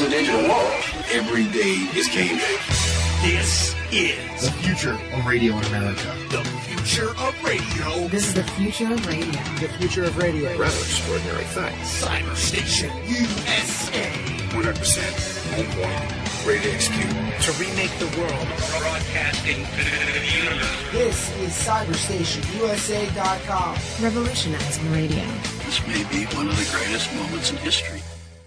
the digital world. Every day is game day. This is the future of radio in America. The future of radio. This is the future of radio. The future of radio. Rather extraordinary things. Cyber Station USA. 100% on point. Ready to execute. To remake the world. Broadcasting to the universe. This is CyberstationUSA.com. Revolutionizing radio. This may be one of the greatest moments in history.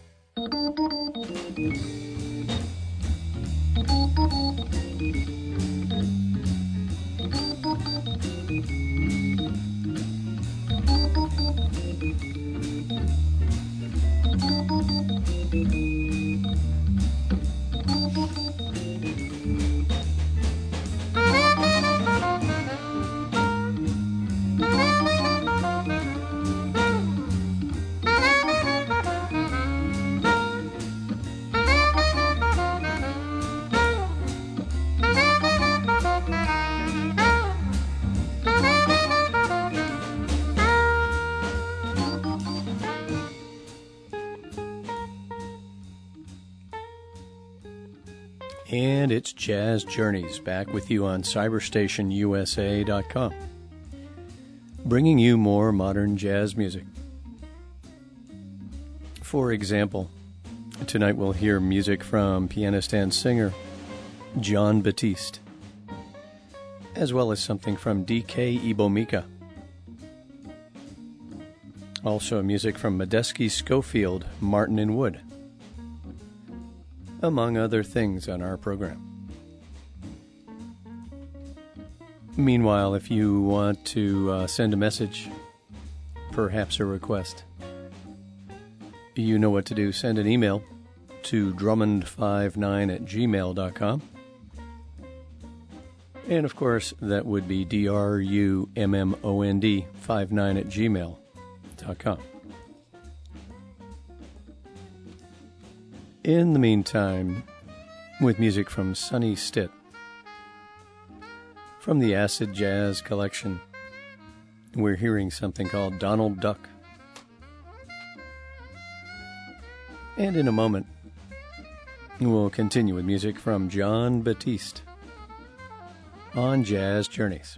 And it's Jazz Journeys, back with you on CyberstationUSA.com, bringing you more modern jazz music. For example, tonight we'll hear music from pianist and singer Jon Batiste, as well as something from D.K. Ibomika. Also music from Medeski Schofield, Martin and Wood, among other things on our program. Meanwhile, if you want to send a message, perhaps a request, you know what to do. Send an email to drummond59@gmail.com. And of course, that would be drummond59@gmail.com. In the meantime, with music from Sonny Stitt, from the Acid Jazz collection, we're hearing something called Donald Duck. And in a moment, we'll continue with music from Jon Batiste on Jazz Journeys.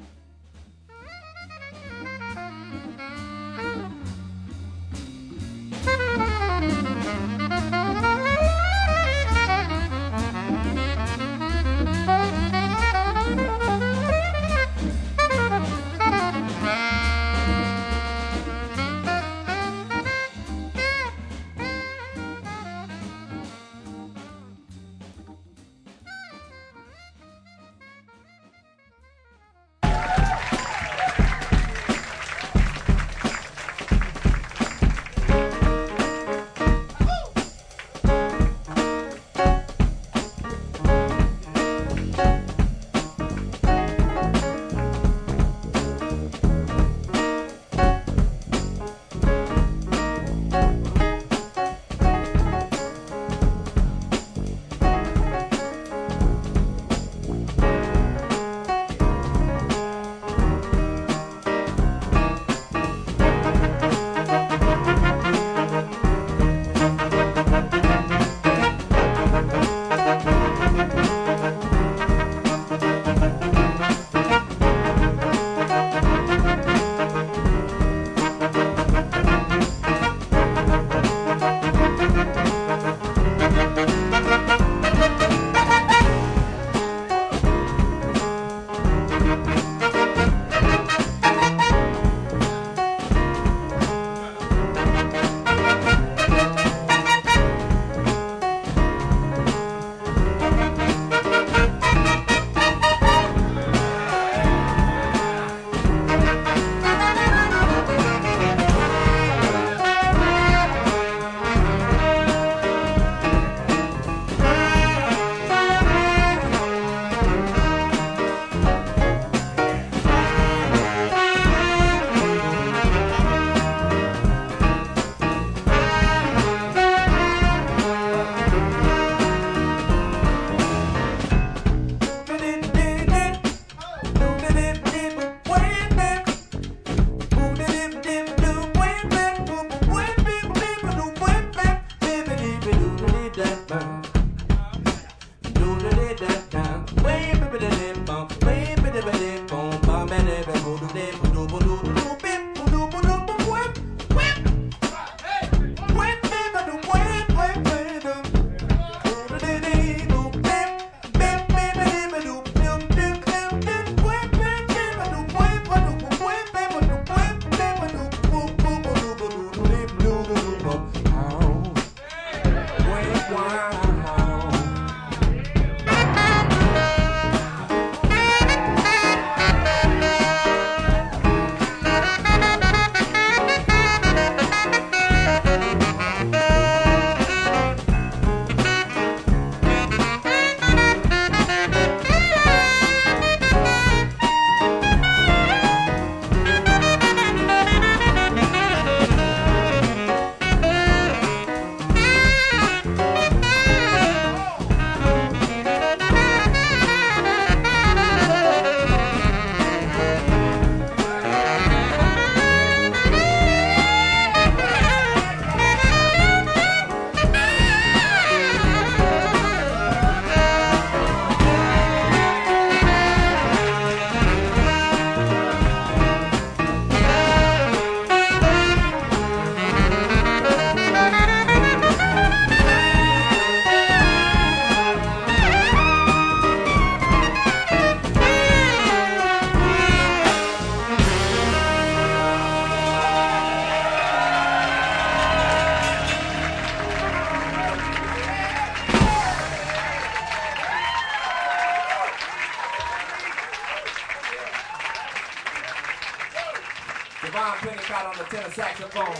Devon Pennicott on the tenor saxophone.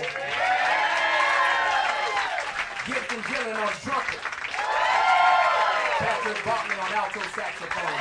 Gibson Gillen on trumpet. Patrick Bartley on alto saxophone.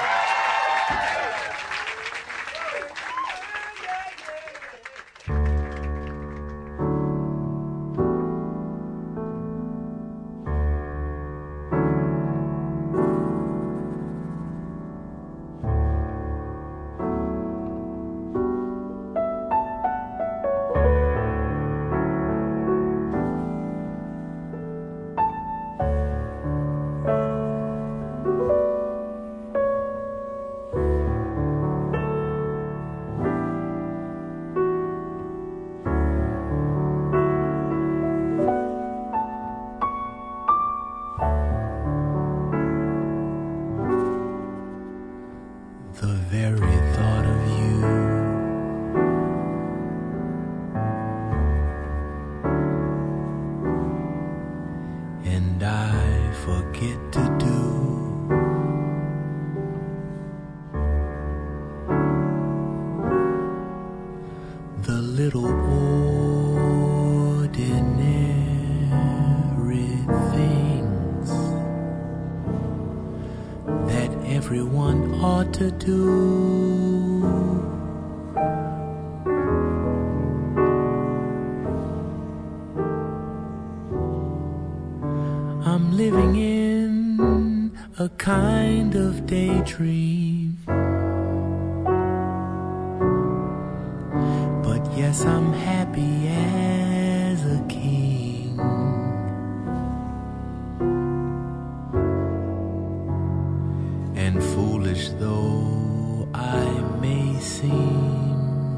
To do. I'm living in a kind of daydream, but yes, I'm happy as a king. And foolish though I may seem,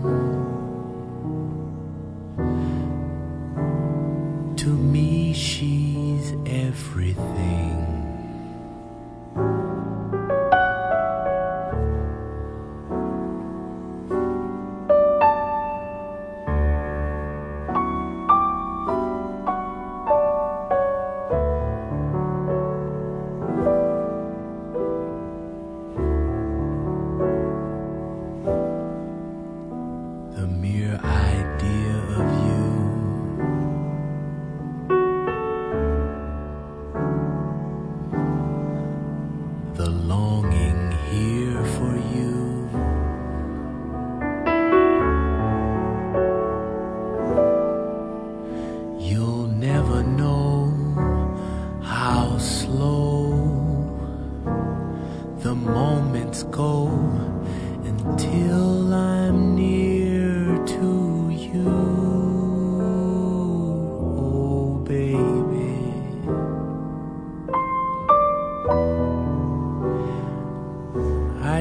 to me she's everything.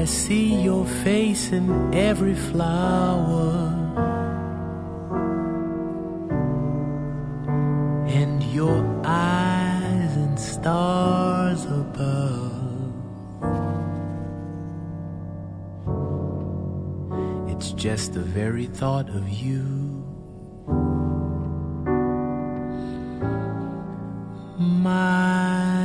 I see your face in every flower, and your eyes and stars above. It's just the very thought of you, my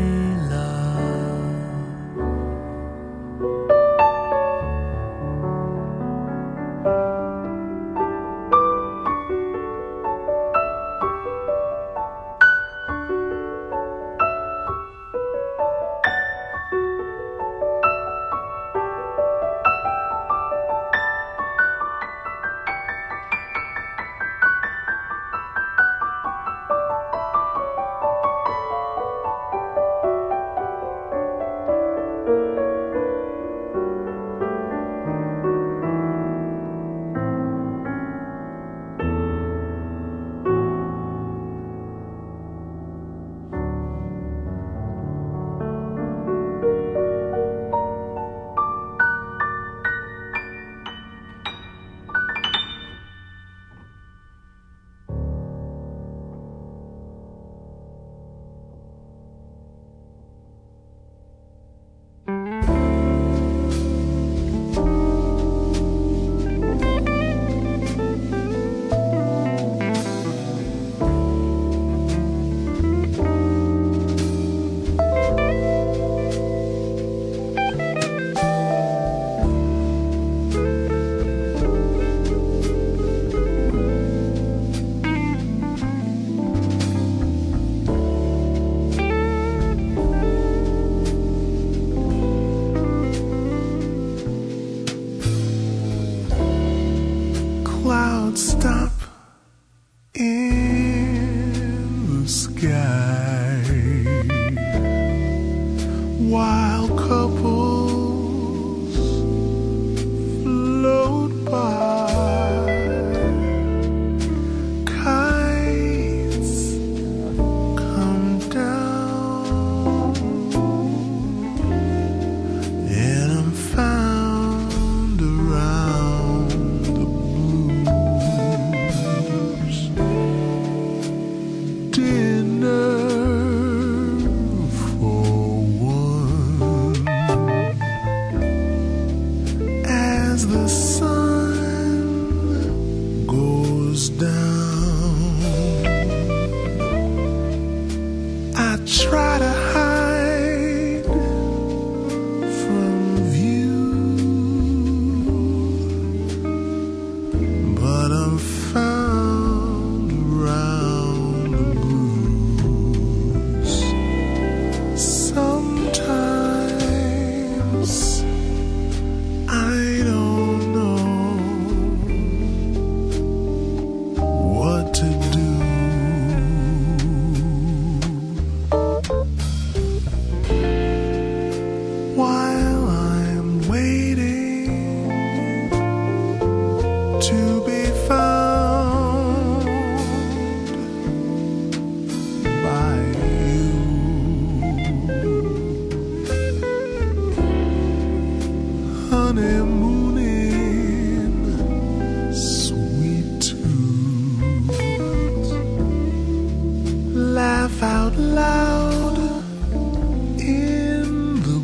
stop in the sky while couples float by. Kites come down and I'm found around the blues. Dinner for one as the sun goes down. I try to hide from view, but I'm found around the blues. Sometimes I don't know what to do. While I'm waiting to be found by you, honeymooning, sweet tunes, laugh out loud in the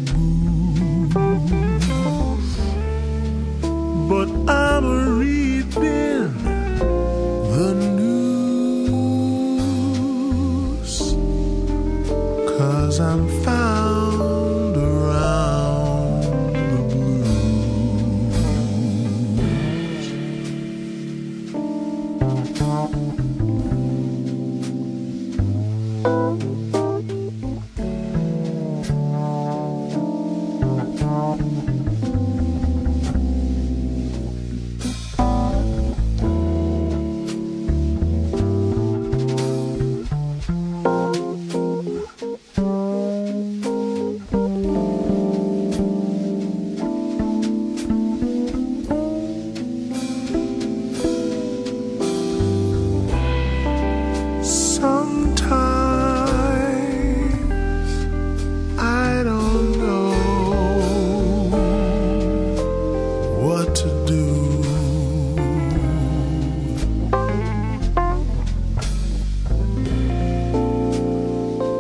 booth, but I'm reading the news, 'cause I'm found around the blues.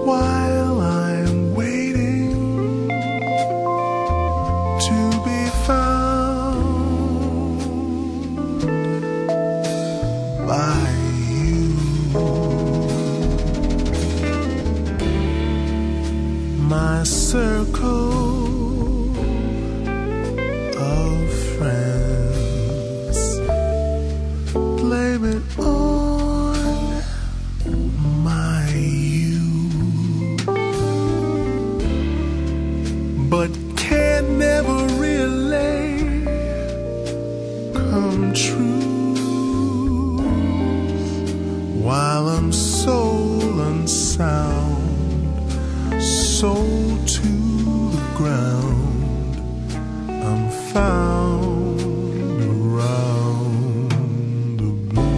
while I'm waiting to be found by you, my circle of friends, blame it on my you, but can never really come true while I'm soul unsound, soul to the ground. I'm found around the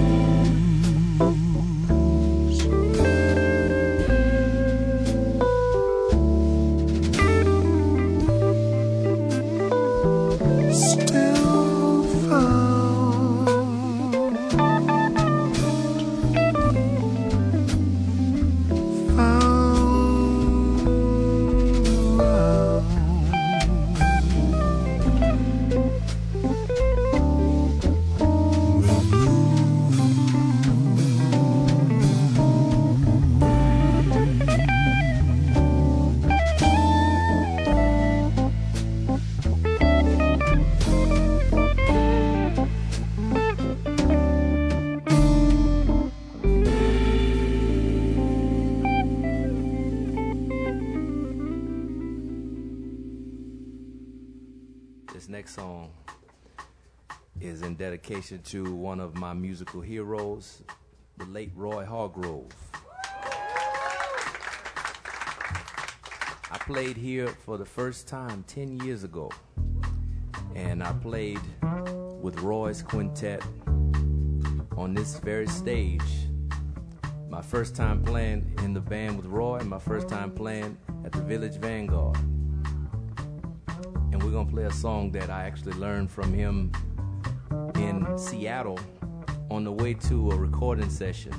blues. Still found This next song is in dedication to one of my musical heroes, the late Roy Hargrove. I played here for the first time 10 years ago, and I played with Roy's quintet on this very stage. My first time playing in the band with Roy, and my first time playing at the Village Vanguard. And we're gonna play a song that I actually learned from him in Seattle on the way to a recording session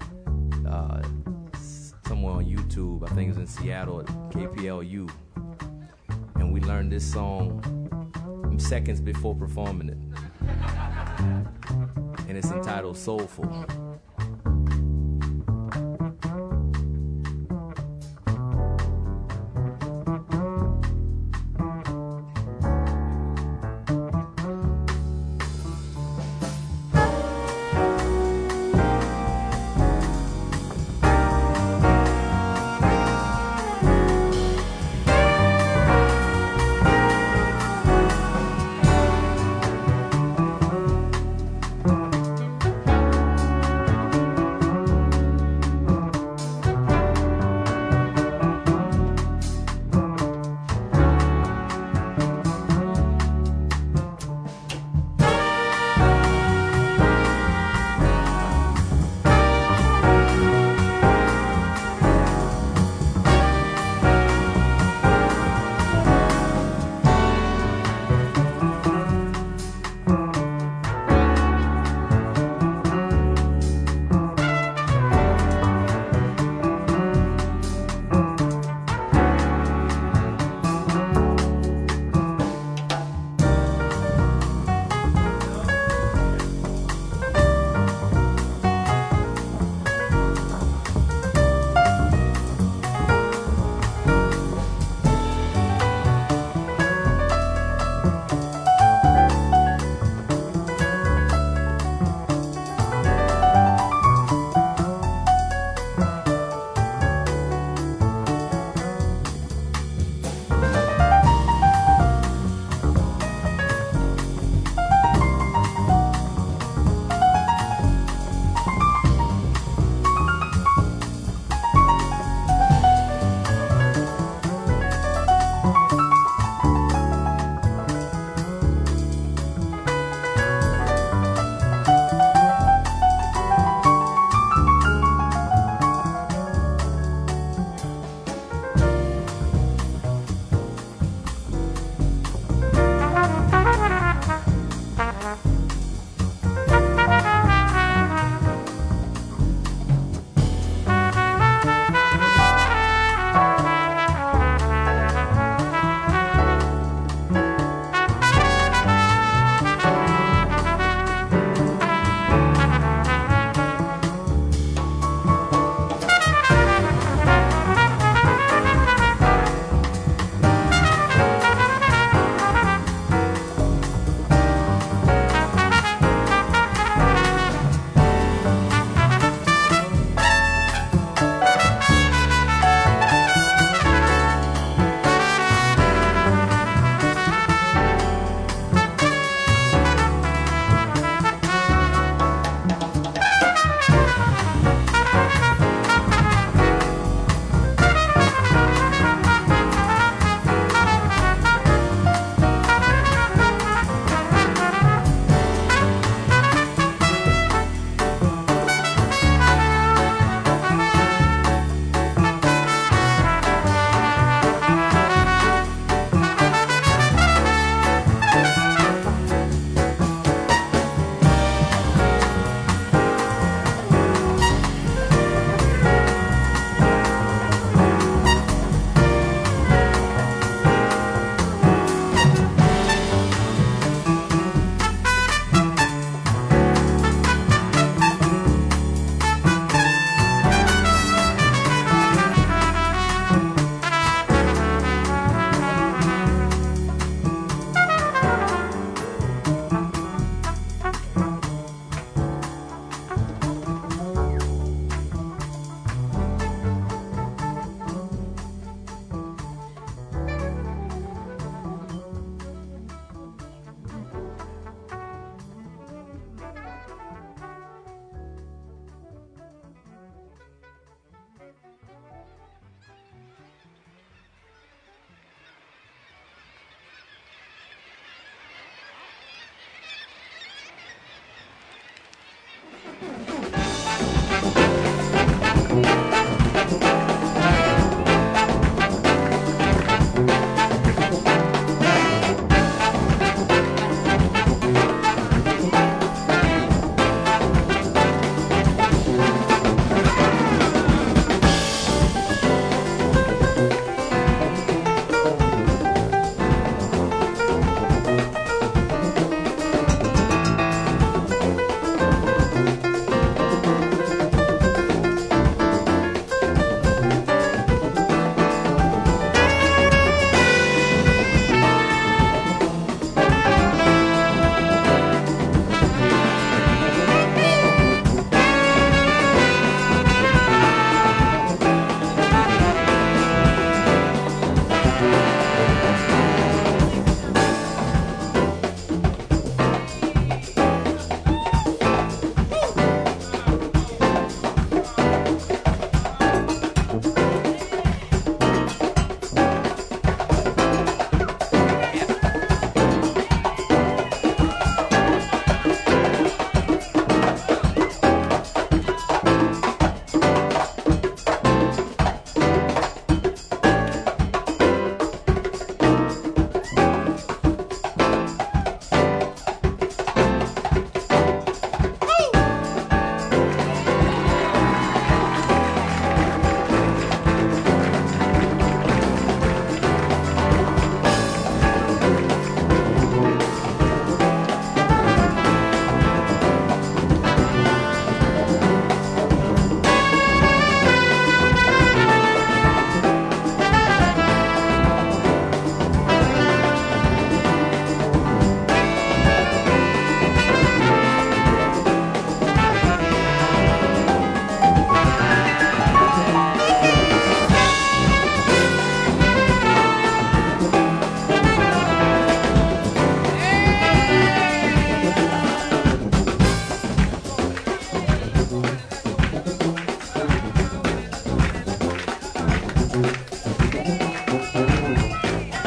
somewhere on YouTube. I think it was in Seattle at KPLU. And we learned this song seconds before performing it. And it's entitled Soulful.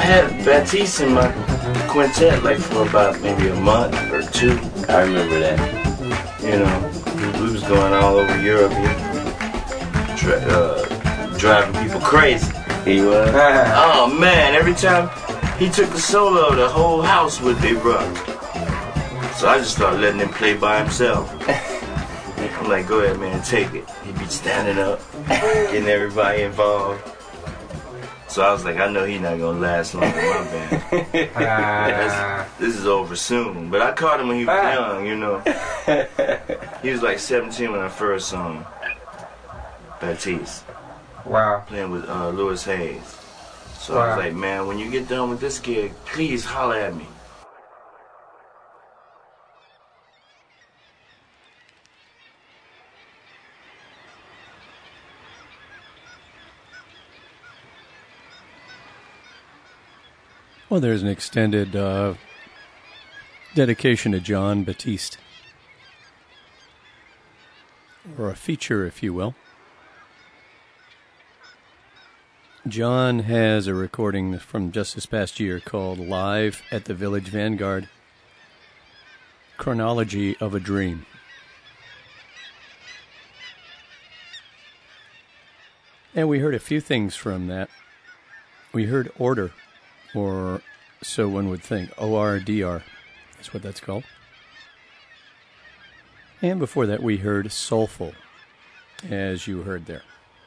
I had Baptiste in my quintet like for about maybe a month or two. I remember that. You know, we was going all over Europe here, driving people crazy. He was? Oh man, every time he took the solo, the whole house would erupt. So I just started letting him play by himself. I'm like, go ahead, man, take it. He'd be standing up, getting everybody involved. So I was like, I know he's not gonna last long in my band. This is over soon. But I caught him when he was young, you know. He was like 17 when I first saw him. Baptiste. Wow. Playing with Louis Hayes. So I was like, man, when you get done with this gig, please holler at me. Well, there's an extended dedication to Jon Batiste, or a feature, if you will. Jon has a recording from just this past year called Live at the Village Vanguard, Chronology of a Dream. And we heard a few things from that. We heard Order, or so one would think. ORDR is what that's called. And before that, we heard Soulful, as you heard there.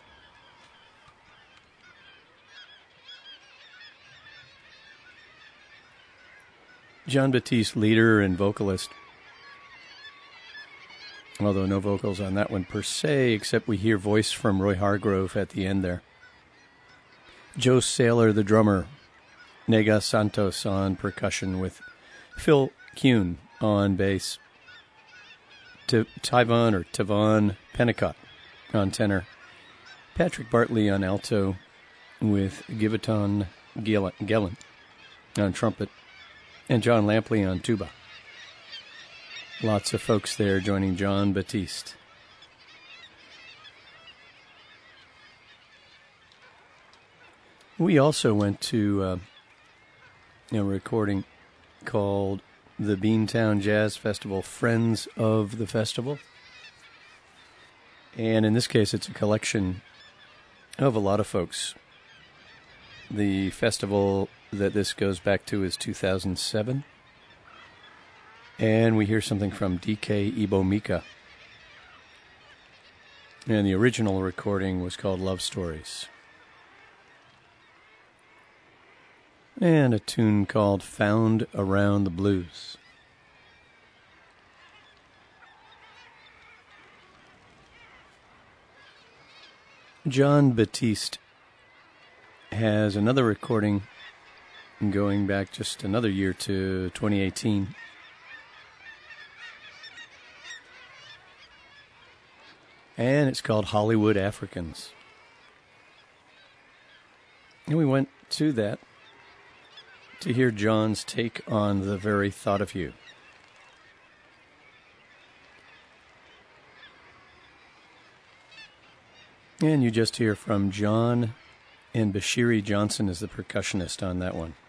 Jon Batiste, leader and vocalist. Although no vocals on that one per se, except we hear voice from Roy Hargrove at the end there. Joe Saylor, the drummer. Nega Santos on percussion with Phil Kuhn on bass. Tavon Pennicott on tenor. Patrick Bartley on alto with Giveton Gellin on trumpet. And John Lampley on tuba. Lots of folks there joining Jon Batiste. We also went to a recording called the Beantown Jazz Festival, Friends of the Festival. And in this case, it's a collection of a lot of folks. The festival that this goes back to is 2007. And we hear something from D.K. Ibomika. And the original recording was called Love Stories. And a tune called Found Around the Blues. Jon Batiste has another recording going back just another year to 2018. And it's called Hollywood Africans. And we went to that to hear Jon's take on the very thought of you. And you just hear from Jon, and Bashiri Johnson is the percussionist on that one,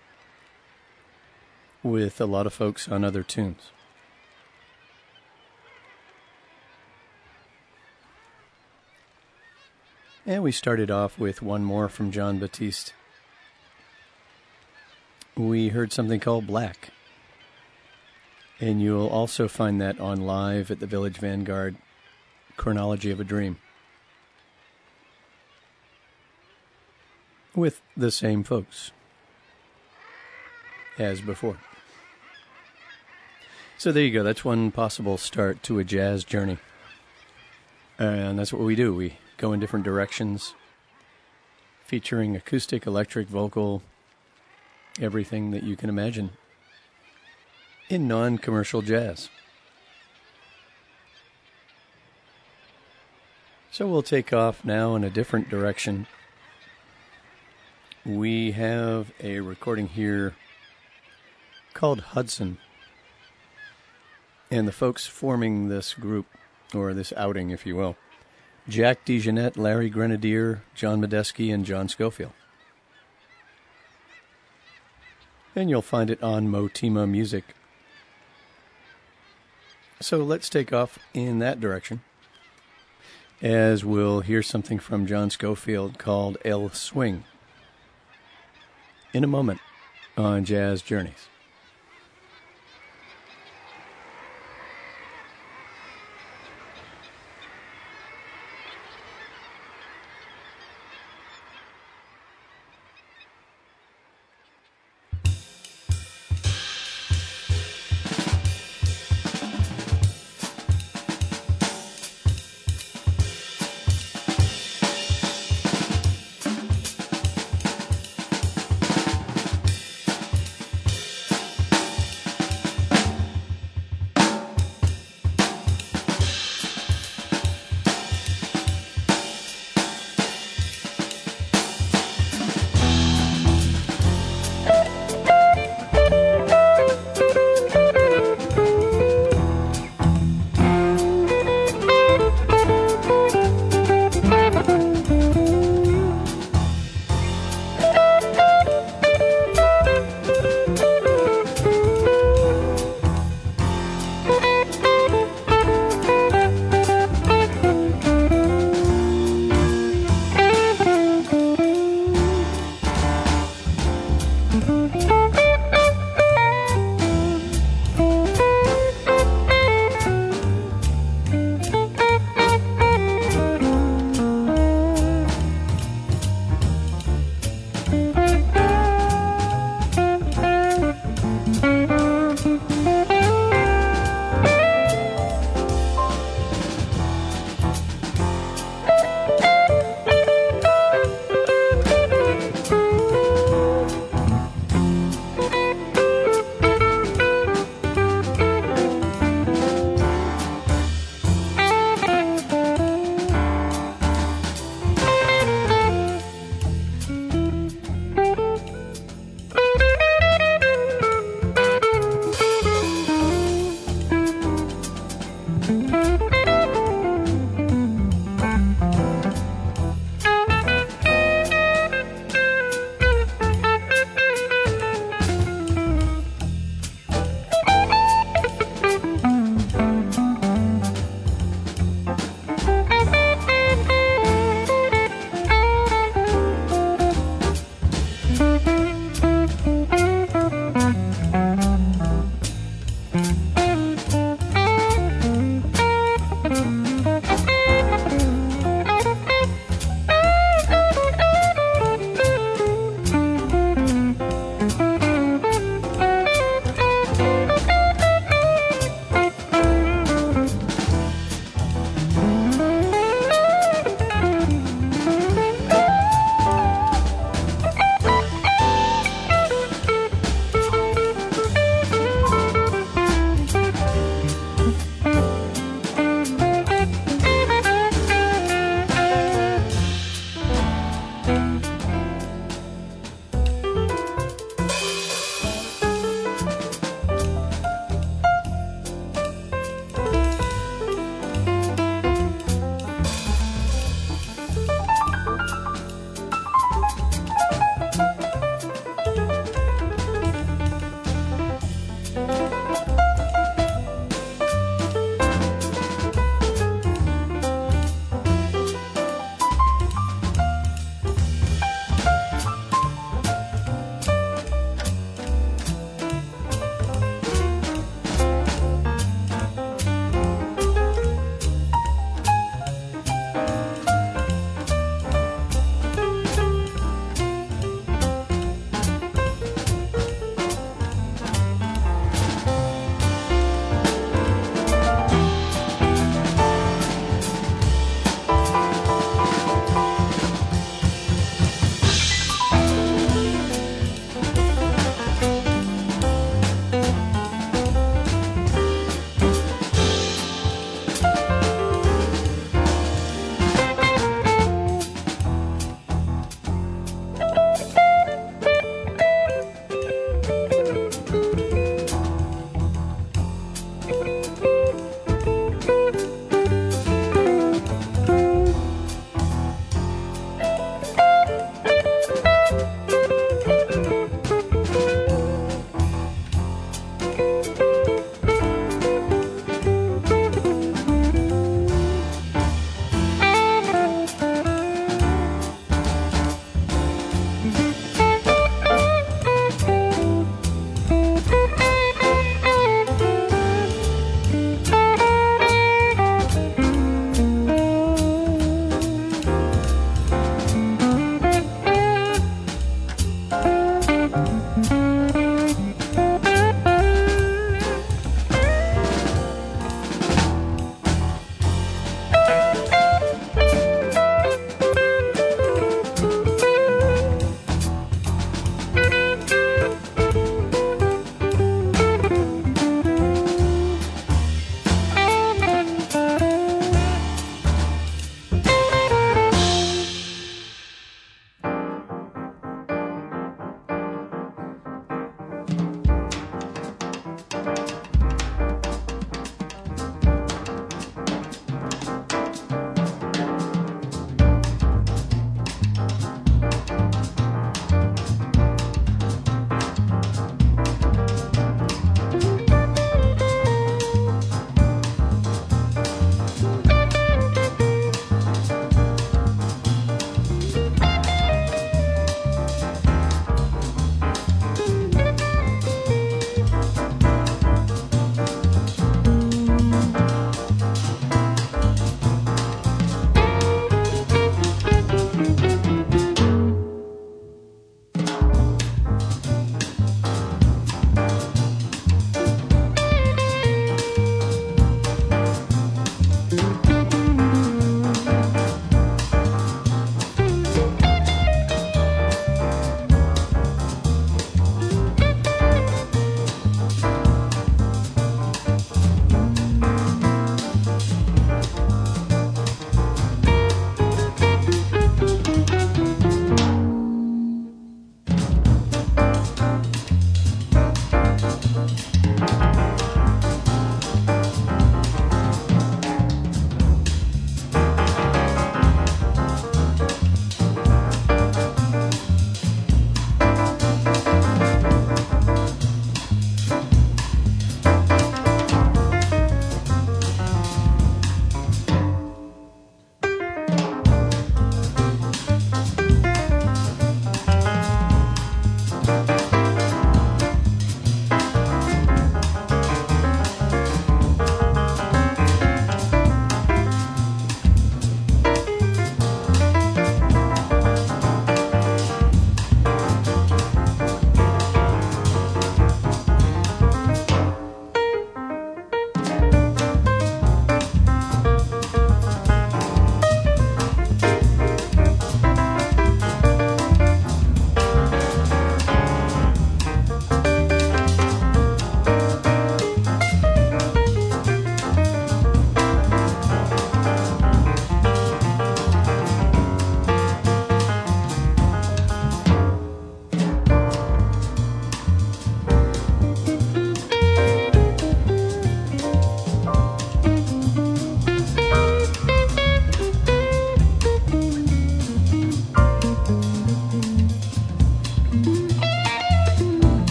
with a lot of folks on other tunes. And we started off with one more from Jon Batiste. We heard something called Black. And you'll also find that on Live at the Village Vanguard, Chronology of a Dream. With the same folks as before. So there you go. That's one possible start to a jazz journey. And that's what we do. We go in different directions, featuring acoustic, electric, vocal, everything that you can imagine in non-commercial jazz. So we'll take off now in a different direction. We have a recording here called Hudson. And the folks forming this group, or this outing, if you will, Jack DeJohnette, Larry Grenadier, John Medeski, and John Schofield. and you'll find it on Motima Music. So let's take off in that direction, as we'll hear something from John Scofield called El Swing in a moment on Jazz Journeys.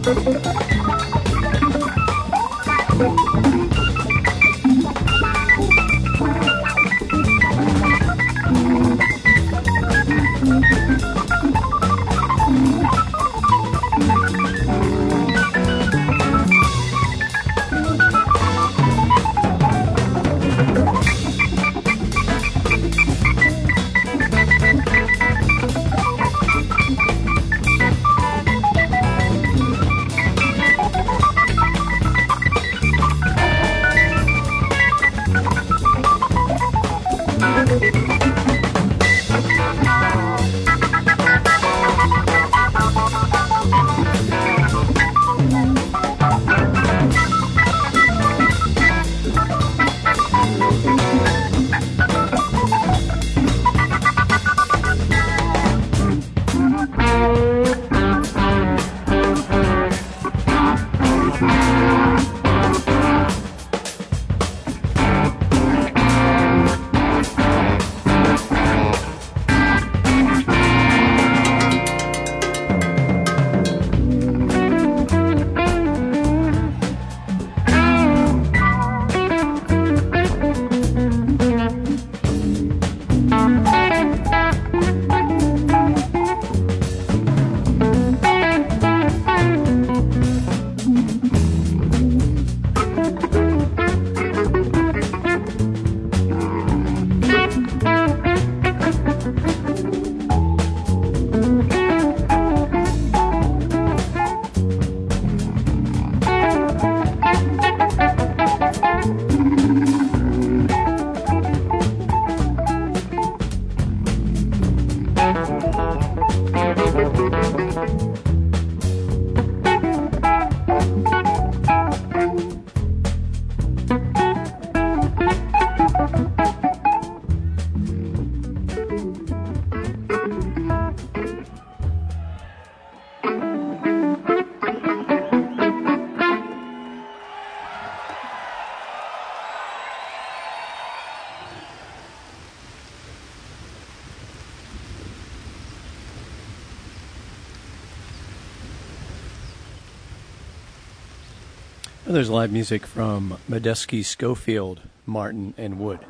There's live music from Medeski, Schofield, Martin, and Wood.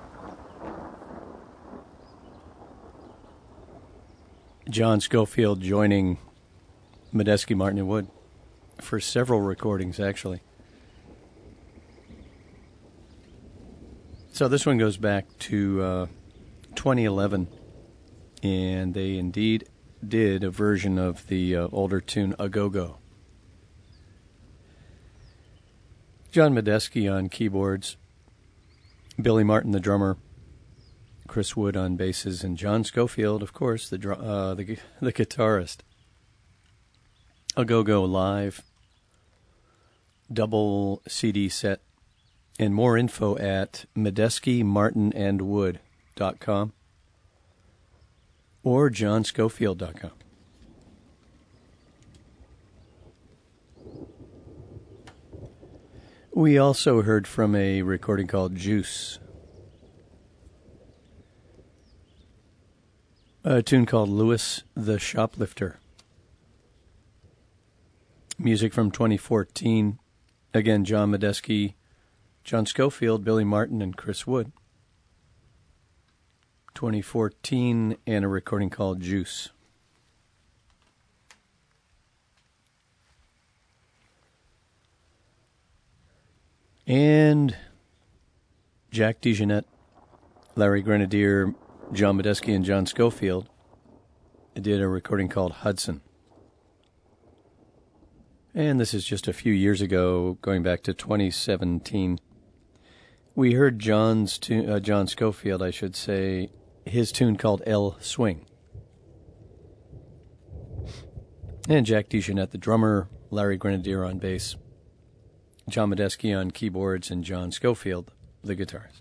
John Schofield joining Medeski, Martin, and Wood for several recordings, actually. So this one goes back to 2011, and they indeed did a version of the older tune, A Go-Go. John Medeski on keyboards, Billy Martin, the drummer, Chris Wood on basses, and John Schofield, of course, the guitarist. A Go-Go live, double CD set, and more info at MedeskiMartinandWood.com or JohnSchofield.com. We also heard from a recording called Juice, a tune called Louis the Shoplifter. Music from 2014. Again, John Medeski, John Schofield, Billy Martin, and Chris Wood. 2014, and a recording called Juice. And Jack DeJohnette, Larry Grenadier, John Medeski, and John Schofield did a recording called Hudson. And this is just a few years ago, going back to 2017. We heard John Schofield, I should say, his tune called El Swing. And Jack DeJohnette, the drummer, Larry Grenadier on bass, John Medeski on keyboards, and John Schofield, the guitarist.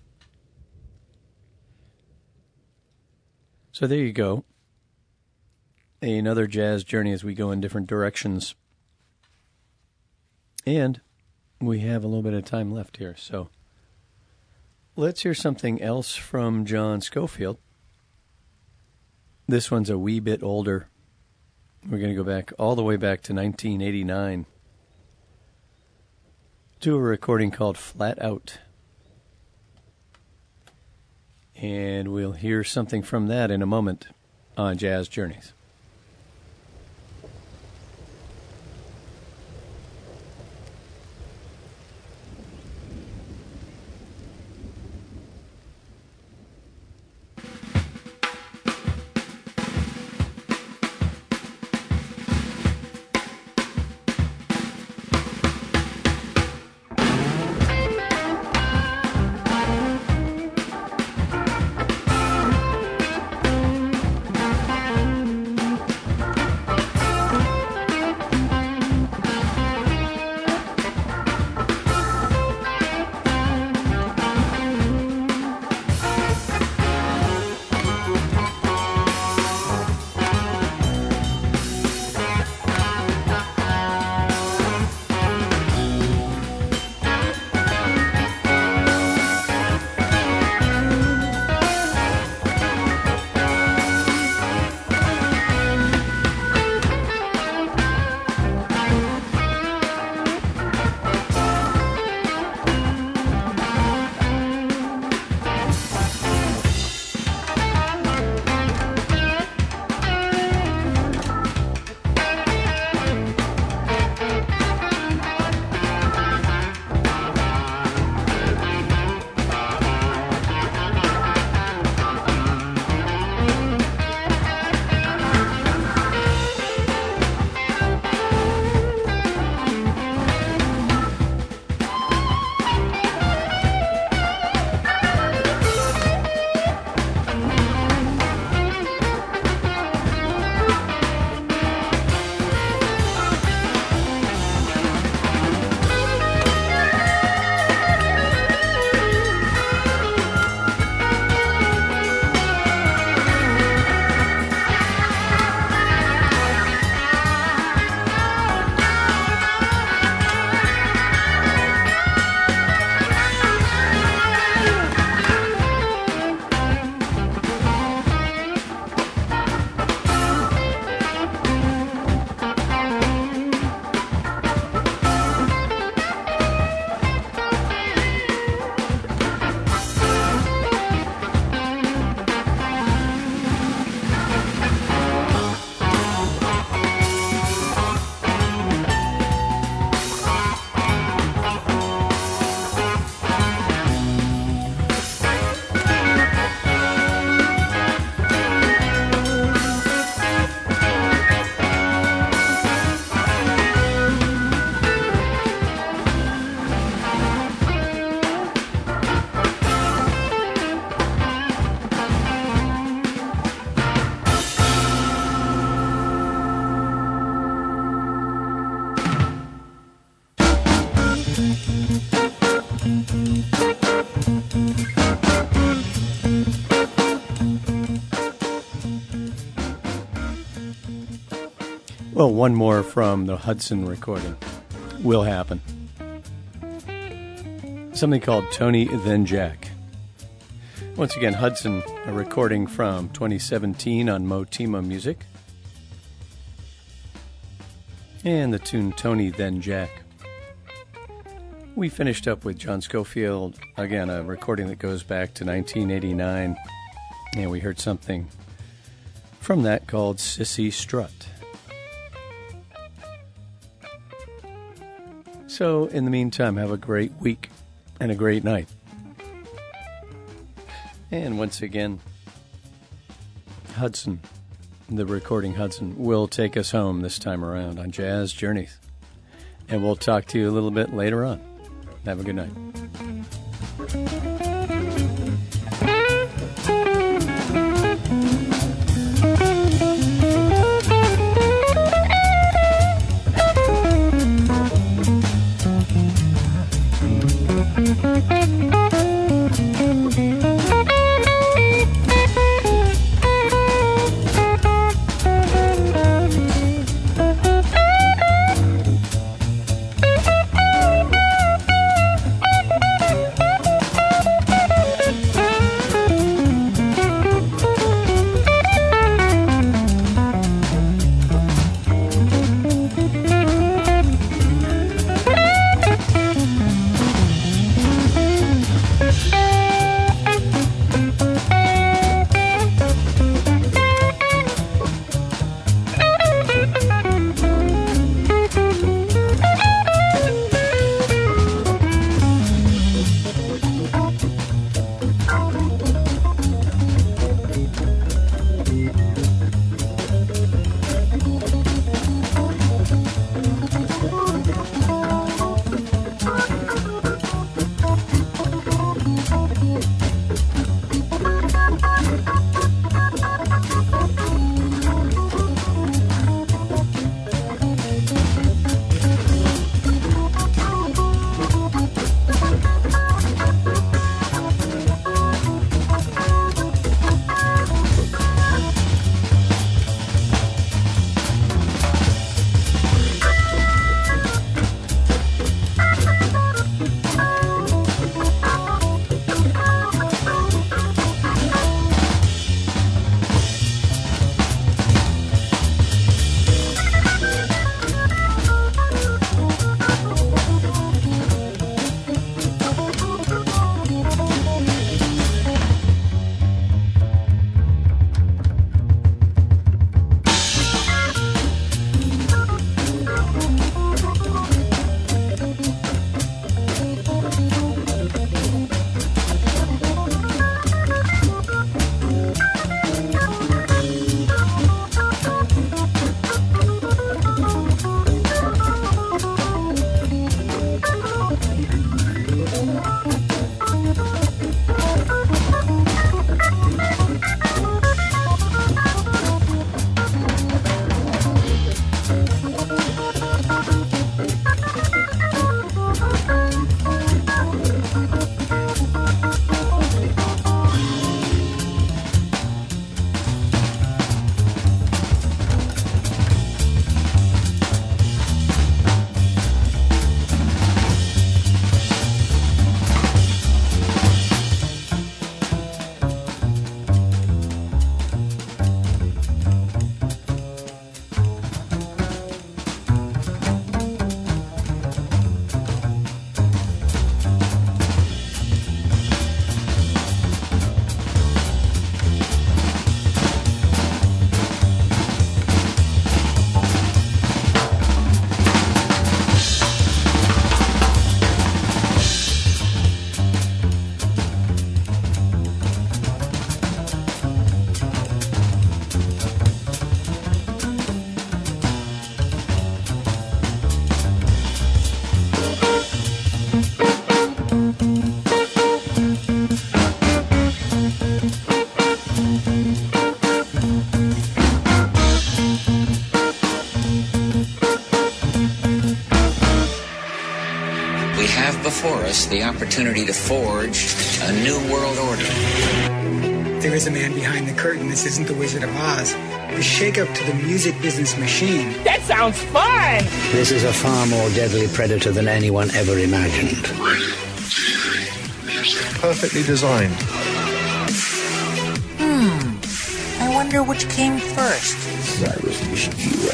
So there you go. Another jazz journey as we go in different directions. And we have a little bit of time left here, so let's hear something else from John Schofield. This one's a wee bit older. We're going to go back all the way back to 1989. to a recording called Flat Out. And we'll hear something from that in a moment on Jazz Journeys. Well, one more from the Hudson recording will happen. Something called Tony Then Jack. Once again, Hudson, a recording from 2017 on Motima Music. And the tune Tony Then Jack. We finished up with John Scofield, again, a recording that goes back to 1989. And we heard something from that called Sissy Strut. So, in the meantime, have a great week and a great night. And once again, Hudson, the recording Hudson, will take us home this time around on Jazz Journeys. And we'll talk to you a little bit later on. Have a good night. We have before us the opportunity to forge a new world order. There is a man behind the curtain. This isn't the Wizard of Oz. The shake-up to the music business machine. That sounds fun! This is a far more deadly predator than anyone ever imagined. Perfectly designed. I wonder which came first. Cyberstation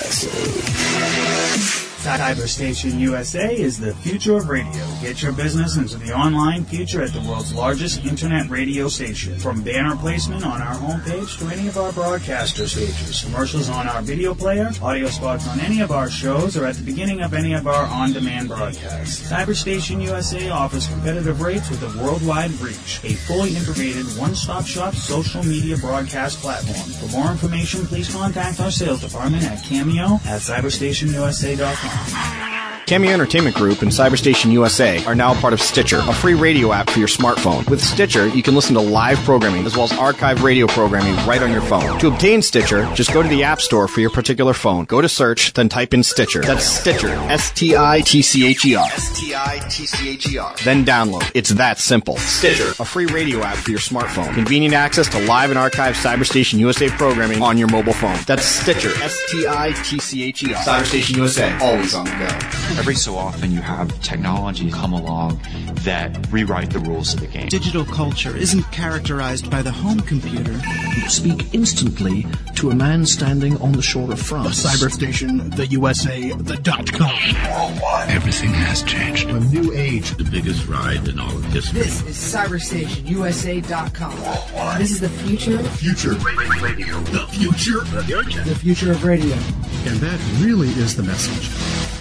USA. Cyberstation USA is the future of radio. Get your business into the online future at the world's largest internet radio station. From banner placement on our homepage to any of our broadcaster stages, commercials on our video player, audio spots on any of our shows, or at the beginning of any of our on-demand broadcasts. Cyberstation USA offers competitive rates with a worldwide reach. A fully integrated one-stop-shop social media broadcast platform. For more information, please contact our sales department at cameo@cyberstationusa.com. Cameo Entertainment Group and Cyberstation USA are now part of Stitcher, a free radio app for your smartphone. With Stitcher, you can listen to live programming as well as archived radio programming right on your phone. To obtain Stitcher, just go to the App Store for your particular phone. Go to search, then type in Stitcher. That's Stitcher. S-T-I-T-C-H-E-R. S-T-I-T-C-H-E-R. Then download. It's that simple. Stitcher, a free radio app for your smartphone. Convenient access to live and archived Cyberstation USA programming on your mobile phone. That's Stitcher. S-T-I-T-C-H-E-R. Cyberstation USA, always on the go. Every so often you have technology come along that rewrite the rules of the game. Digital culture isn't characterized by the home computer. Speak instantly to a man standing on the shore of France. The Cyberstation, the USA, the .com. Worldwide. Everything has changed. A new age. The biggest ride in all of history. This is CyberstationUSA.com. Worldwide. This is the future. The future. Radio. The future. The future of radio. And that really is the message.